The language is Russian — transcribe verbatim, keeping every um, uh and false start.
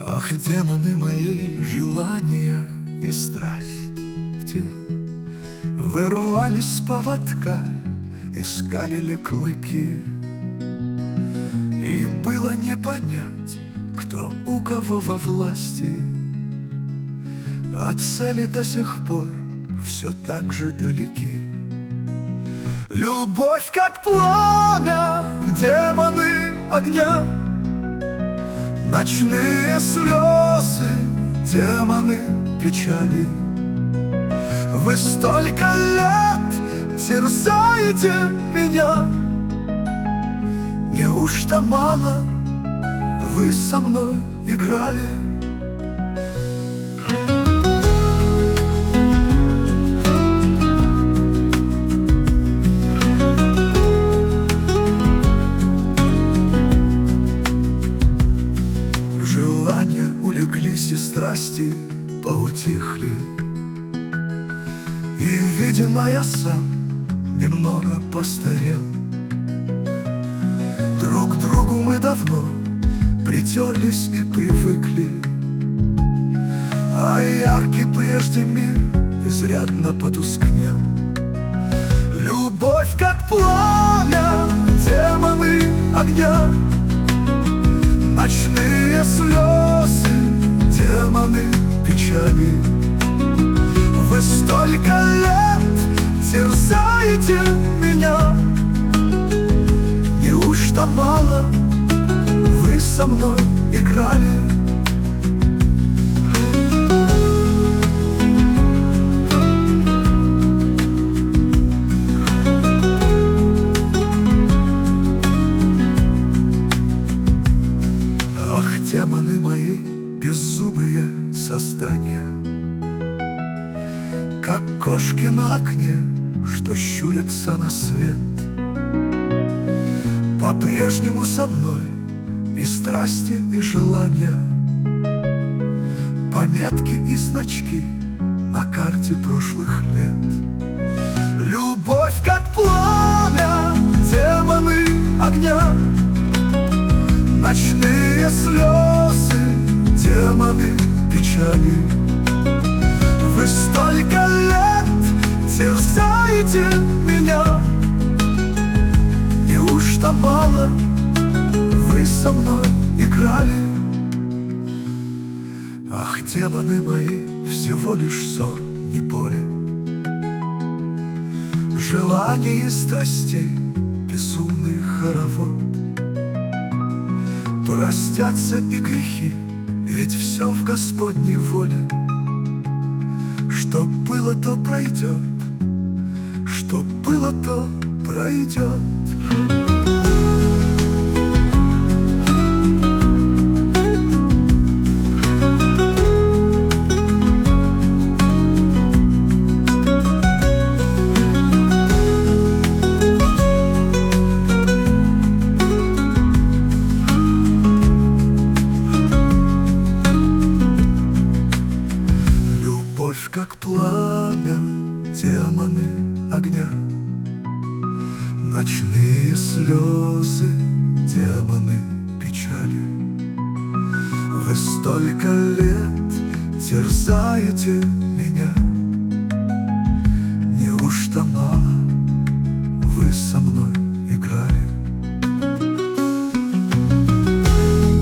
Ах, демоны мои, желания и страсти вырвались с поводка, искалили клыки. И было не понять, кто у кого во власти. От цели до сих пор все так же далеки. Любовь как пламя, демоны огня, ночные слезы, демоны печали. Вы столько лет терзаете меня, неужто мало вы со мной играли? Желания улеглись и страсти поутихли. И, видимо, я сам немного постарел. Друг к другу мы давно притерлись и привыкли, а яркий прежде мир изрядно потускнел. Любовь как пламя, демоны огня, ночные слезы, демоны печали. Вы столько лет терзаете меня, неужто мало вы со мной играли? Ах, демоны мои, беззубые создания, как кошки на окне, что щурятся на свет. По-прежнему со мной и страсти, и желания, пометки и значки на карте прошлых лет. Любовь как пламя, демоны огня, ночные слезы, демоны печали. Вы столько лет терзаете меня, неужто мало вы со мной играли? Ах, демоны мои, всего лишь сон, не поле. Желаний и страстей безумный хоровод. Простятся и грехи, ведь все в Господней воле. Что было, то пройдет, что было, то пройдет. Любовь как пламя, демоны огня, ночные слезы, демоны печали. Вы столько лет терзаете